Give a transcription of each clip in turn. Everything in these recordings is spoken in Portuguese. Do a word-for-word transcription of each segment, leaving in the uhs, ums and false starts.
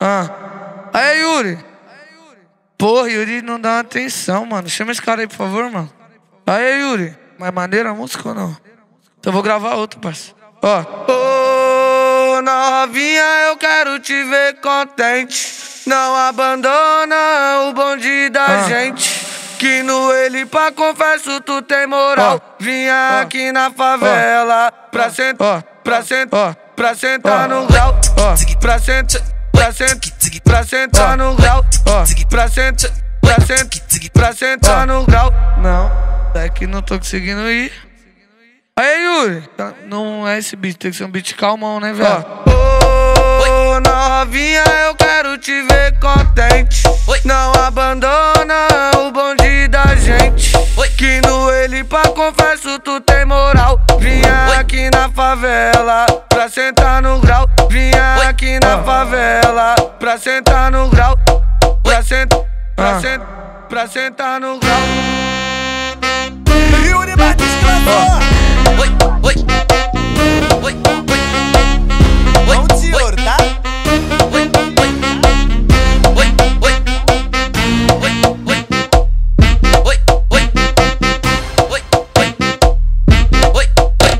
Ah. Aí, Yuri. Porra, Yuri não dá atenção, mano. Chama esse cara aí, por favor, mano. Aí, Yuri. Mais maneira a música ou não? Então eu vou gravar outra, parceiro. Ó. Ô, oh, novinha, eu quero te ver contente. Não abandona o bonde da ah. gente. Que no ele pra confesso tu tem moral. Oh. Vinha oh. aqui na favela oh. pra sentar, oh. pra sentar, oh. pra sentar oh. no grau. Oh. Pra sentar, pra sentar, pra sentar oh. no grau. Oh. Pra sentar, pra sentar, pra sentar oh. no grau. Não, daqui não tô conseguindo ir. Aí, Yuri, não é esse beat, tem que ser um beat calmão, né, velho? Ô, oh, novinha, eu quero te ver contente. Oi. Não abandona o bonde da gente. Oi. Que no ele pra confesso tu tem moral. Vinha Oi. aqui na favela pra sentar no grau. Vinha Oi. aqui na ah. favela pra sentar no grau. Pra sentar, pra ah. sentar, pra sentar no grau. Yuri Batista gravou. Oi, oi, oi, oi, oi, bom senhor, tá? Oi, oi, oi, oi, oi, oi, oi, oi, oi, oi.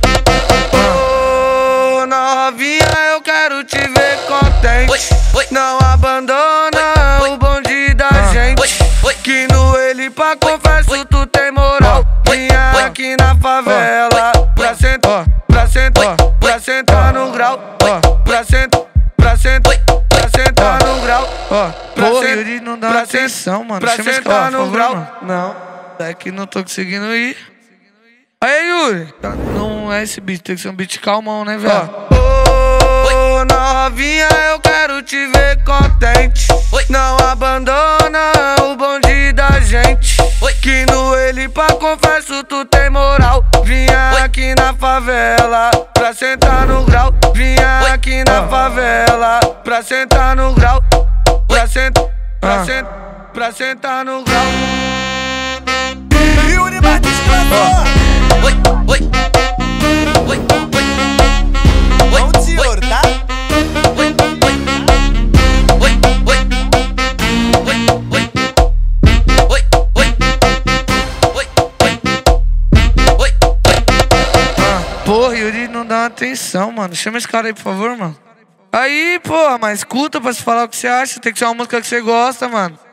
Ô, novinha, eu quero te ver contente. Não abandona o bonde da gente. Que no ele pra confesso tu tem moral. Vinha aqui na favela pra sentar, pra sentar, pra sentar no grau. Pra sentar, pra sentar, pra sentar no grau. Porra, Yuri não dá atenção, mano. Chama esse cara, por favor, mano. Não, daqui não tô conseguindo ir. Aí, Yuri, não é esse beat, tem que ser um beat calmão, né, velho? Ô, oh, novinha, eu quero te ver contente. Não abandona o bonde da gente. Que no ele pra confesso tu tem moral. Vinha aqui na favela pra sentar no grau. Vinha aqui na favela pra sentar no grau. Pra sentar, pra sentar, pra sentar no grau. Yuri Batista gravou. Oi, oi, oi, oi, oi, bom senhor, tá? Oi, oi, oi, oi, oi, oi, oi, oi, oi, oi. Porra, Yuri não dá atenção, mano. Chama esse cara aí, por favor, mano. Aí, porra, mas escuta pra se falar o que você acha. Tem que ser uma música que você gosta, mano.